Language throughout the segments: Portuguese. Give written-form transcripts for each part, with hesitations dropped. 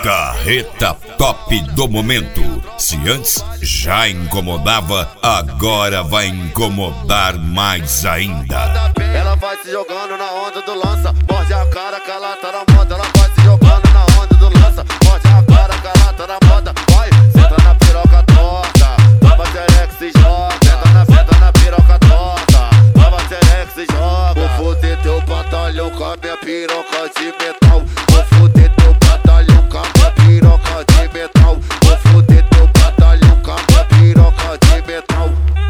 Carreta top do momento. Se antes já incomodava, agora vai incomodar mais ainda. Ela vai se jogando na onda do lança, morde a cara que ela tá na moda. Ela vai se jogando na onda do lança, morde a cara que ela tá na moda. Vai, senta na piroca torta, baba xereca se joga. Senta na piroca torta, baba xereca se joga. Vou foder teu batalhão com a minha piroca de metal. Vou foder teu batalhão com a minha piroca de metal. Vou foder teu batalhão com a minha piroca de metal.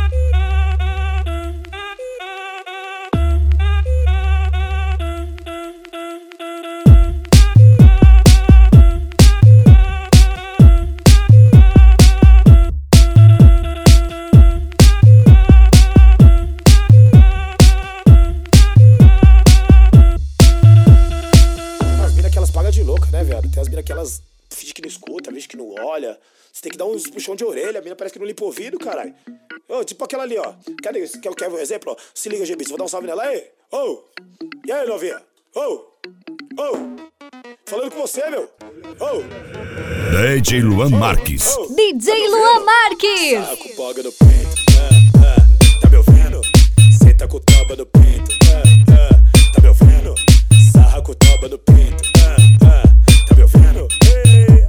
Tem as minas que elas fingem que não escuta, fingem que não olha. Você tem que dar uns puxão de orelha, a mina parece que não limpa o ouvido, caralho. Ô, tipo aquela ali, ó. Cadê? Quer um exemplo? Ó? Se liga, GB, vou dar um salve nela aí. Ô! E aí, novinha? Ô! Ô! Falando com você, meu! Ô! DJ Luan Marques. DJ Luan Marques! Sarra com poga no peito. Tá me ouvindo? Senta com toba no peito. Tá me ouvindo? Sarra com toba no peito. Tá me ouvindo? Ei,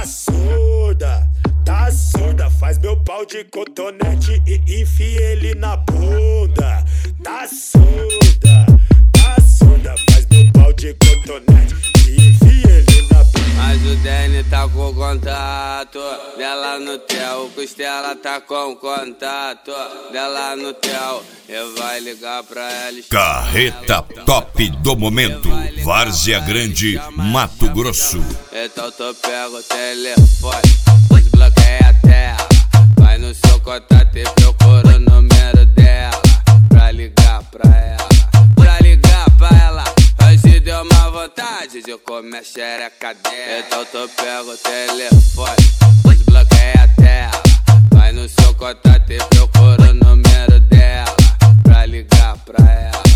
tá surda, faz meu pau de cotonete e enfia ele na bunda. Tá surda, faz meu pau de cotonete e enfia ele na bunda. Mas o Danny tá com contato dela no tel, o Costela tá com contato dela no tel. Eu vai ligar pra ela. Carreta top do momento. Várzea Grande, Mato Grosso. Então tu pega o telefone, desbloqueia a tela, vai no seu contato e procura o número dela pra ligar pra ela. Pra ligar pra ela, hoje deu uma vontade de comer a xereca dela. Então tu pega o telefone, desbloqueia a tela, vai no seu contato e procura o número dela pra ligar pra ela.